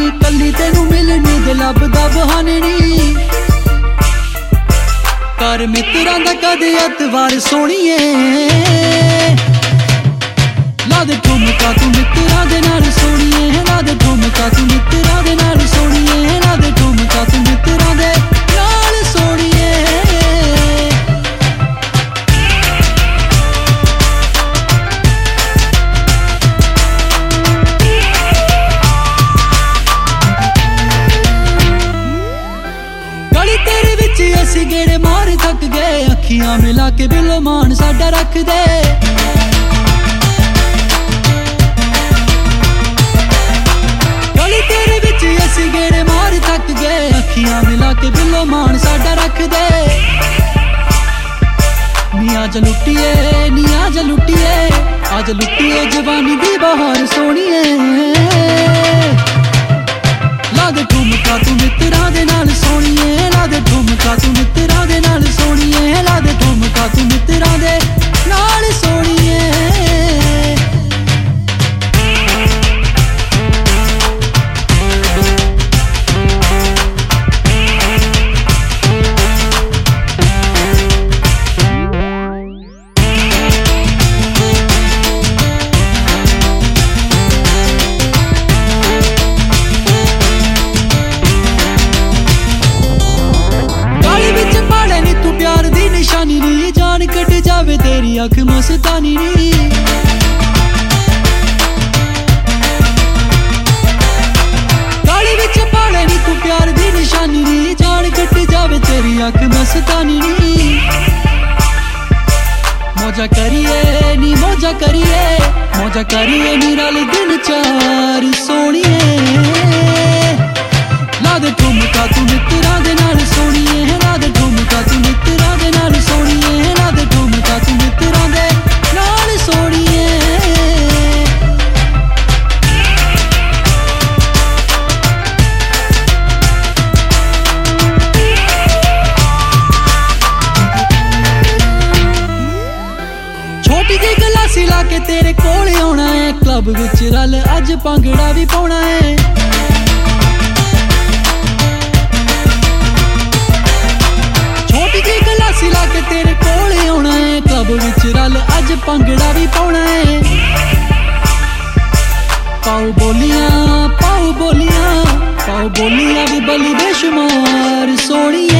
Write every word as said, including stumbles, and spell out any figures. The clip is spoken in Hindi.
कल्ली तेनू मिलने दे लभदा बहाने नी कर मित्रां दा कदे अतवार सोहणीए ला दे ठुमका तू मित्रां दे नाल सोहणीए ला दे ठुमका तू मित्रां दे नाल सोहणीए ला दे ठुमका तू मित्रां दे नाल सोहणीए असी गेड़े मार थक गए अखियां मिला के बिलो मान साडा रख दे गली तेरे विच असी गेड़े मार थक गए अखियां मिला के बिलो मान साडा रख दे नी आज लुटिए नी आज लुटिए आज लुटिए जवानी दी बहार सोहणीए ला दे ठुमका तू मित्रां दे नाल सोहणीए ला दे ठुमका तू मित्रां दे नाल सोहणीए ला दे ठुमका तू मित्रां दे नाल सोहणीए जान कट जावे तेरी अख मस्तानी नी गाली विच पाले नी तू प्यार दी निशानी नी जान कट जावे तेरी अख मस्तानी नी मौजा करिए नी मौजा करिए मौजा करिए नी रल दिन चार सोहणीए ला दे ठुमका तू मित्रां दे नाल सोहणीए ला दे ठुमका तू मित्रां दे नाल सोहणीए ला दे ठुमका तू मित्रां दे नाल सोहणीए छोटी जी गलासी ला के तेरे कोल आउणा है क्लब विच रल अज भांगड़ा भी पाउणा है ला के तेरे कोल आउणा है क्लब विच रल अज भांगड़ा भी पाउणा है पाओ बोलियां पाओ बोलियां पाओ बोलियां भी बली बेशुमार सोहणीए